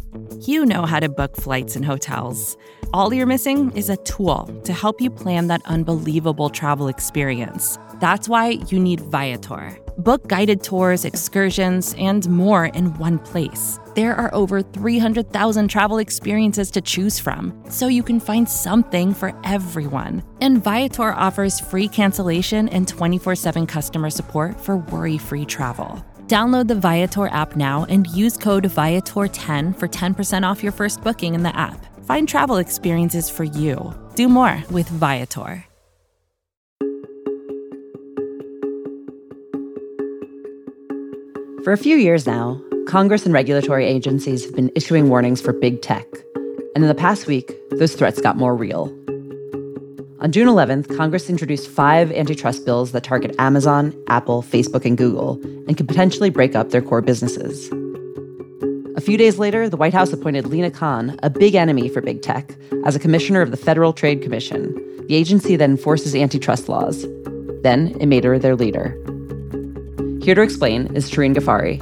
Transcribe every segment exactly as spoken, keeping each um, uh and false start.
You know how to book flights and hotels. All you're missing is a tool to help you plan that unbelievable travel experience. That's why you need Viator. Book guided tours, excursions, and more in one place. There are over three hundred thousand travel experiences to choose from, so you can find something for everyone. And Viator offers free cancellation and twenty-four seven customer support for worry-free travel. Download the Viator app now and use code Viator ten for ten percent off your first booking in the app. Find travel experiences for you. Do more with Viator. For a few years now, Congress and regulatory agencies have been issuing warnings for big tech. And in the past week, those threats got more real. On June eleventh, Congress introduced five antitrust bills that target Amazon, Apple, Facebook, and Google, and could potentially break up their core businesses. A few days later, the White House appointed Lina Khan, a big enemy for big tech, as a commissioner of the Federal Trade Commission, the agency that enforces antitrust laws. Then it made her their leader. Here to explain is Shireen Ghaffari.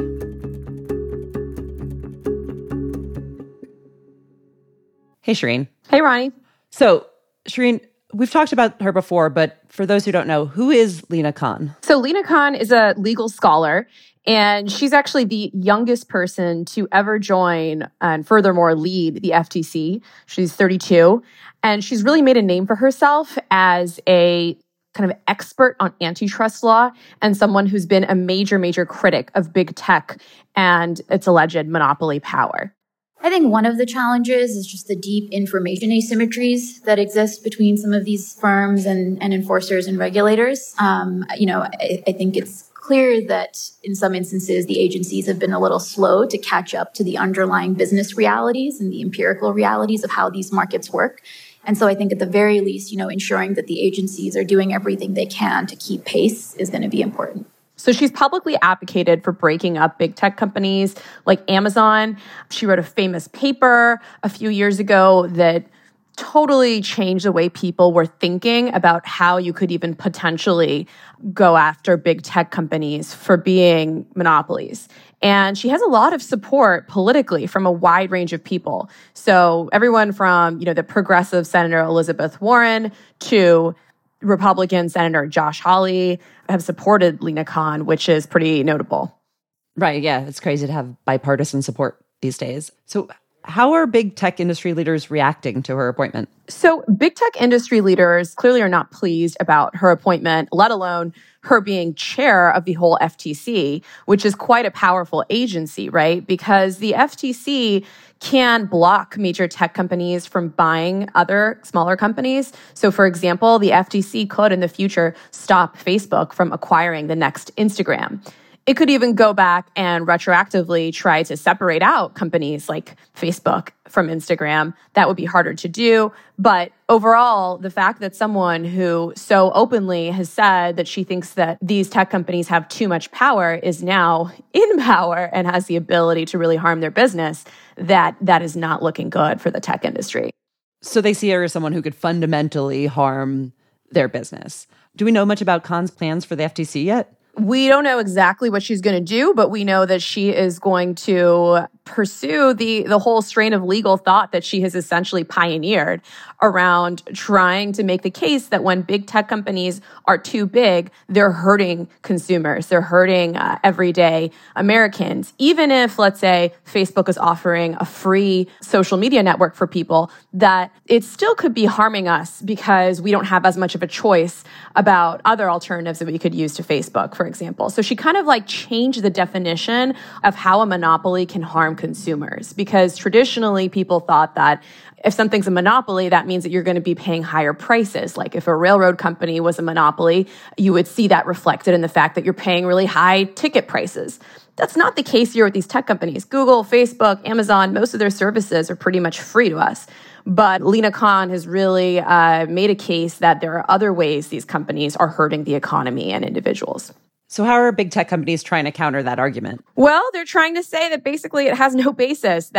Hey, Shireen. Hey, Ronnie. So, Shireen, we've talked about her before, but for those who don't know, who is Lina Khan? So Lina Khan is a legal scholar, and she's actually the youngest person to ever join and furthermore lead the F T C. She's thirty-two, and she's really made a name for herself as a kind of expert on antitrust law and someone who's been a major, major critic of big tech and its alleged monopoly power. I think one of the challenges is just the deep information asymmetries that exist between some of these firms and, and enforcers and regulators. Um, you know, I, I think it's clear that in some instances, the agencies have been a little slow to catch up to the underlying business realities and the empirical realities of how these markets work. And so I think at the very least, you know, ensuring that the agencies are doing everything they can to keep pace is going to be important. So she's publicly advocated for breaking up big tech companies like Amazon. She wrote a famous paper a few years ago that totally changed the way people were thinking about how you could even potentially go after big tech companies for being monopolies. And she has a lot of support politically from a wide range of people. So everyone from, you know, the progressive Senator Elizabeth Warren to Republican Senator Josh Hawley have supported Lina Khan, which is pretty notable. Right, yeah. It's crazy to have bipartisan support these days. So how are big tech industry leaders reacting to her appointment? So big tech industry leaders clearly are not pleased about her appointment, let alone her being chair of the whole F T C, which is quite a powerful agency, right? Because the F T C can block major tech companies from buying other smaller companies. So for example, the F T C could in the future stop Facebook from acquiring the next Instagram. It could even go back and retroactively try to separate out companies like Facebook from Instagram. That would be harder to do. But overall, the fact that someone who so openly has said that she thinks that these tech companies have too much power is now in power and has the ability to really harm their business, that that is not looking good for the tech industry. So they see her as someone who could fundamentally harm their business. Do we know much about Khan's plans for the F T C yet? We don't know exactly what she's going to do, but we know that she is going to pursue the, the whole strain of legal thought that she has essentially pioneered around trying to make the case that when big tech companies are too big, they're hurting consumers. They're hurting uh, everyday Americans. Even if, let's say, Facebook is offering a free social media network for people, that it still could be harming us because we don't have as much of a choice about other alternatives that we could use to Facebook, for example. So she kind of like changed the definition of how a monopoly can harm consumers, because traditionally people thought that if something's a monopoly, that means that you're going to be paying higher prices. Like if a railroad company was a monopoly, you would see that reflected in the fact that you're paying really high ticket prices. That's not the case here with these tech companies. Google, Facebook, Amazon, most of their services are pretty much free to us. But Lina Khan has really uh, made a case that there are other ways these companies are hurting the economy and individuals. So how are big tech companies trying to counter that argument? Well, they're trying to say that basically it has no basis, that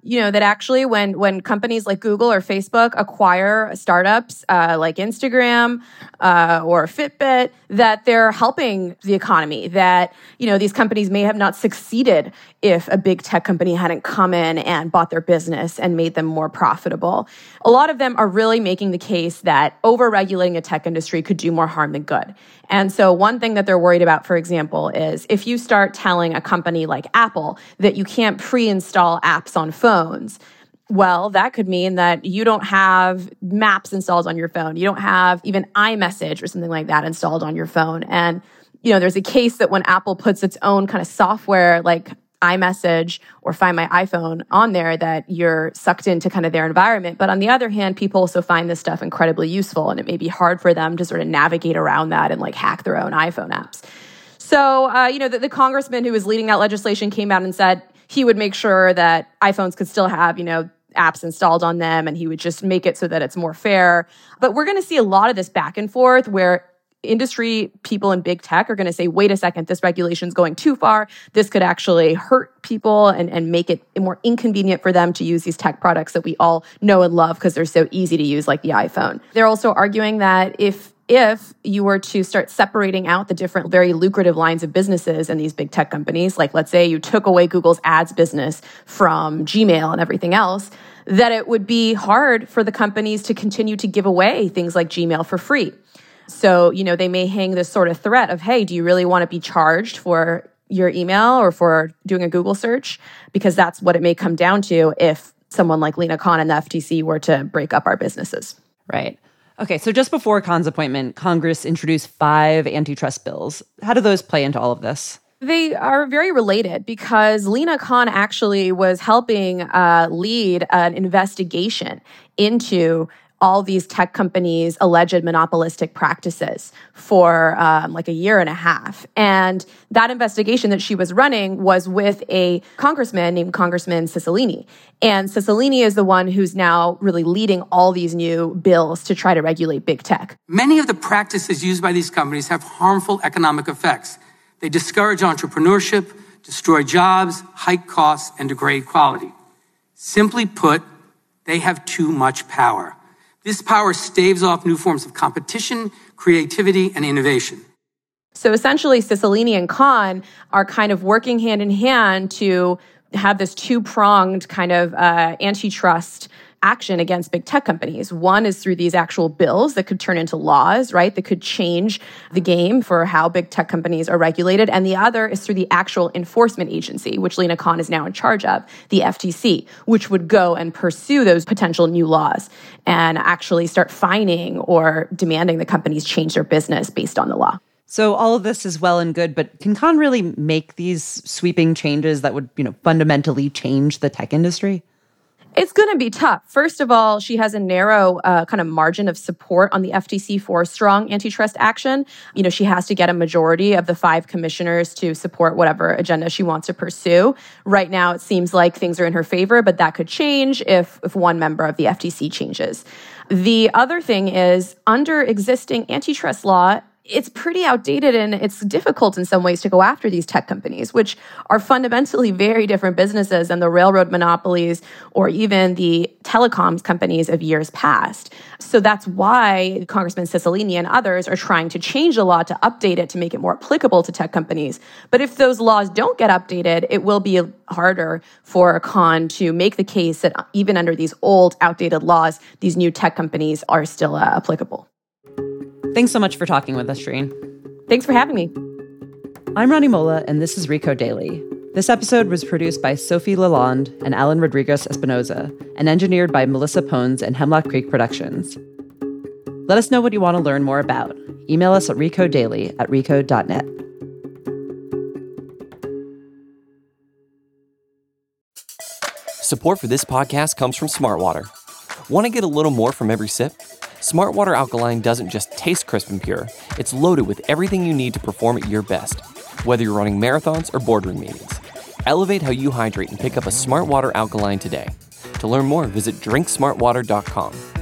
you know, that actually when when companies like Google or Facebook acquire startups uh, like Instagram uh, or Fitbit, that they're helping the economy, that, you know, these companies may have not succeeded if a big tech company hadn't come in and bought their business and made them more profitable. A lot of them are really making the case that over-regulating a tech industry could do more harm than good. And so one thing that they're worried about, for example, is if you start telling a company like Apple that you can't pre-install apps on phones, well, that could mean that you don't have Maps installed on your phone. You don't have even iMessage or something like that installed on your phone. And, you know, there's a case that when Apple puts its own kind of software like iMessage or Find My iPhone on there, that you're sucked into kind of their environment. But on the other hand, people also find this stuff incredibly useful, and it may be hard for them to sort of navigate around that and like hack their own iPhone apps. So, uh, you know, the, the congressman who was leading that legislation came out and said he would make sure that iPhones could still have, you know, apps installed on them, and he would just make it so that it's more fair. But we're going to see a lot of this back and forth where industry people in big tech are going to say, wait a second, this regulation is going too far. This could actually hurt people and, and make it more inconvenient for them to use these tech products that we all know and love because they're so easy to use, like the iPhone. They're also arguing that if If you were to start separating out the different very lucrative lines of businesses in these big tech companies, like let's say you took away Google's ads business from Gmail and everything else, that it would be hard for the companies to continue to give away things like Gmail for free. So, you know, they may hang this sort of threat of, hey, do you really want to be charged for your email or for doing a Google search? Because that's what it may come down to if someone like Lina Khan and the F T C were to break up our businesses. Right. Okay, so just before Khan's appointment, Congress introduced five antitrust bills. How do those play into all of this? They are very related because Lina Khan actually was helping uh, lead an investigation into all these tech companies' alleged monopolistic practices for um, like a year and a half. And that investigation that she was running was with a congressman named Congressman Cicilline. And Cicilline is the one who's now really leading all these new bills to try to regulate big tech. Many of the practices used by these companies have harmful economic effects. They discourage entrepreneurship, destroy jobs, hike costs, and degrade quality. Simply put, they have too much power. This power staves off new forms of competition, creativity, and innovation. So essentially, Cicilline and Khan are kind of working hand in hand to have this two-pronged kind of uh, antitrust action against big tech companies. One is through these actual bills that could turn into laws, right, that could change the game for how big tech companies are regulated. And the other is through the actual enforcement agency, which Lina Khan is now in charge of, the F T C, which would go and pursue those potential new laws and actually start fining or demanding the companies change their business based on the law. So all of this is well and good, but can Khan really make these sweeping changes that would, you know, fundamentally change the tech industry? It's going to be tough. First of all, she has a narrow uh, kind of margin of support on the F T C for strong antitrust action. You know, she has to get a majority of the five commissioners to support whatever agenda she wants to pursue. Right now, it seems like things are in her favor, but that could change if, if one member of the F T C changes. The other thing is, under existing antitrust law, it's pretty outdated and it's difficult in some ways to go after these tech companies, which are fundamentally very different businesses than the railroad monopolies or even the telecoms companies of years past. So that's why Congressman Cicilline and others are trying to change the law to update it to make it more applicable to tech companies. But if those laws don't get updated, it will be harder for Khan to make the case that even under these old, outdated laws, these new tech companies are still uh, applicable. Thanks so much for talking with us, Shreen. Thanks for having me. I'm Ronnie Mola, and this is Recode Daily. This episode was produced by Sophie Lalonde and Alan Rodriguez Espinoza and engineered by Melissa Pones and Hemlock Creek Productions. Let us know what you want to learn more about. Email us at recodedaily at recode dot net. Support for this podcast comes from Smartwater. Want to get a little more from every sip? Smartwater Alkaline doesn't just taste crisp and pure, it's loaded with everything you need to perform at your best, whether you're running marathons or boardroom meetings. Elevate how you hydrate and pick up a Smartwater Alkaline today. To learn more, visit drink smart water dot com.